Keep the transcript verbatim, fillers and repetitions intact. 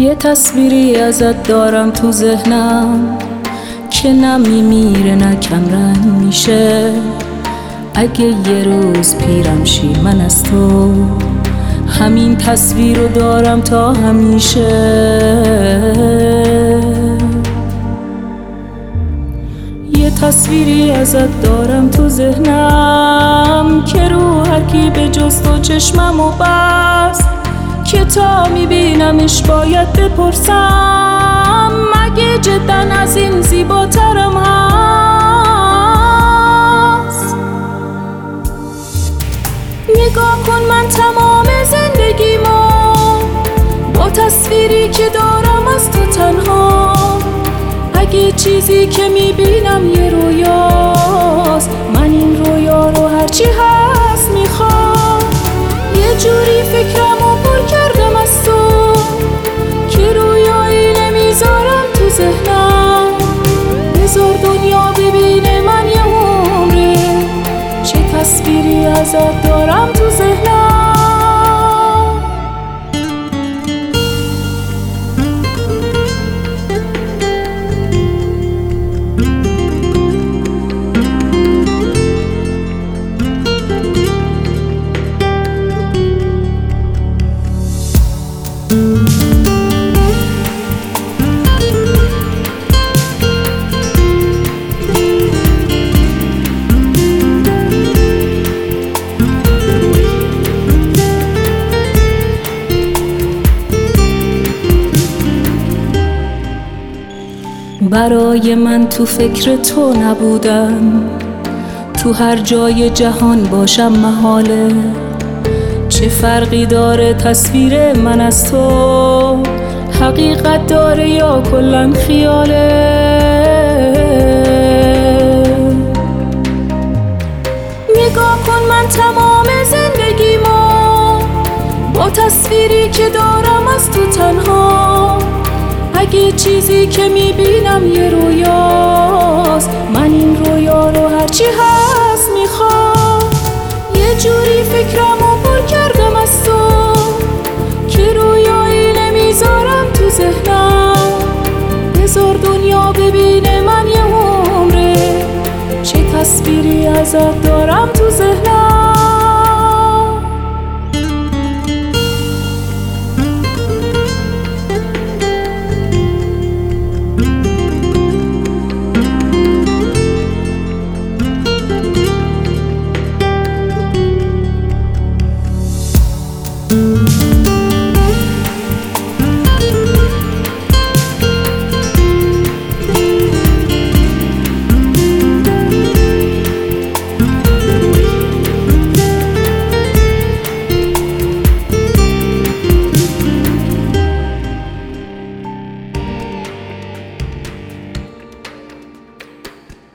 یه تصویری ازت دارم تو ذهنم که نه میمیره نه کمرنگ میشه. اگه یه روز پیرم شی من از تو همین تصویر رو دارم تا همیشه. یه تصویری ازت دارم تو ذهنم که رو هر کی به جز تو چشممو بست، که تا میبینمش باید بپرسم مگه جدا از این زیباترم هست. نگاه کن من تمام زندگیمو با تصویری که دارم از تو تنها. اگه چیزی که میبینم یه رویاست، من این رویا رو هرچی هست میخوام. یه جوری فکرمو پر کردم از تو که رویایی نمیذارم تو ذهنم. بذار دنیا ببینه من یه عمره چه تصویری ازت دارم تو ذهنم. برای من تو فکر تو نبودم، تو هر جای جهان باشم محاله. چه فرقی داره تصویر من از تو حقیقت داره یا کلن خیاله. نگاه کن من تمام زندگیمو با تصویری که دارم از تو تنها. اگه چیزی که میبینم یه رویاست، من این رویا رو هرچی هست میخوام. یه جوری فکرمو پر کردم از تو که رویایی نمیذارم تو ذهنم. بذار دنیا ببینه من یه عمره چه تصویری ازت دارم تو ذهنم.